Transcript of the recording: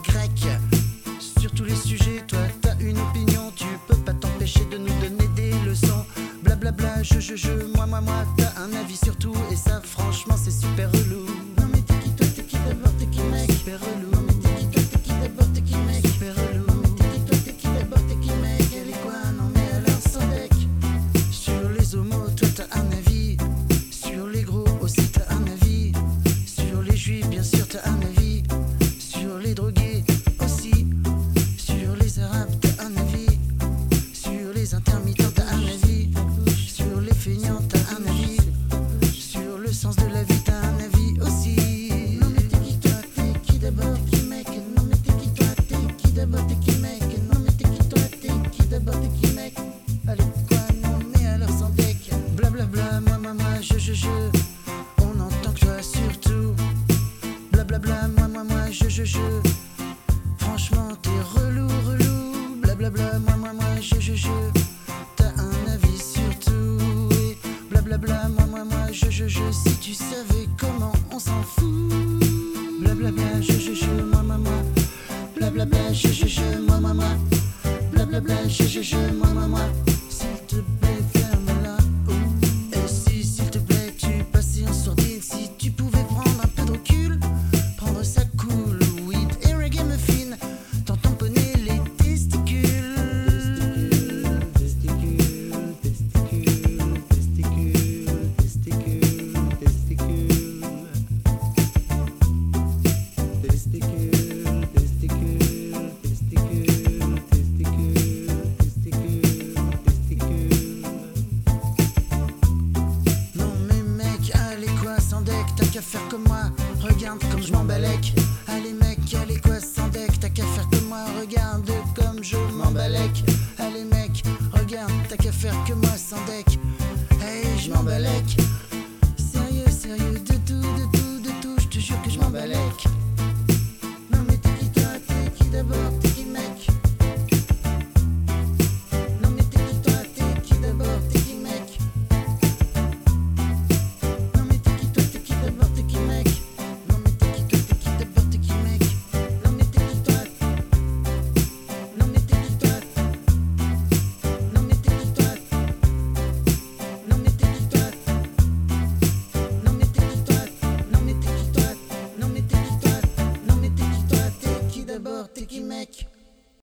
Y. Sur tous les sujets, toi t'as une opinion, tu peux pas t'empêcher de nous donner des leçons. Blablabla, je, moi, t'as un avis sur tout, et ça franchement c'est super relou. Non mais t'es qui toi, t'es qui d'abord, t'es qui mec? Super relou. Non mais t'es qui toi, t'es qui d'abord, t'es qui mec? Super relou. Non mais t'es qui toi, t'es qui d'abord, t'es qui mec? Elle est quoi? Non mais alors sans deck. Sur les homos, toi t'as un avis. Sur les gros aussi t'as un avis. Sur les juifs bien sûr t'as un avis. Sur les drogués aussi. Sur les arabes t'as un avis. Sur les intermittents t'as un avis. Sur les feignants t'as un avis. Sur le sens de la vie t'as un avis aussi. Non mais t'es qui toi, t'es qui d'abord, t'es qui mec? Non mais t'es qui toi, t'es qui d'abord, t'es qui mec? Non mais t'es qui toi, t'es qui d'abord, t'es qui mec? Allez quoi, non mais alors sans deck. Blablabla, moi, je. On entend que toi surtout. Blablabla, moi, je. Franchement t'es relou. Blablabla, moi, je. T'as un avis sur tout. Et blablabla, moi, je. Si tu savais comment on s'en fout. Blablabla, je, moi. Blablabla, je, moi. Blablabla, je, moi.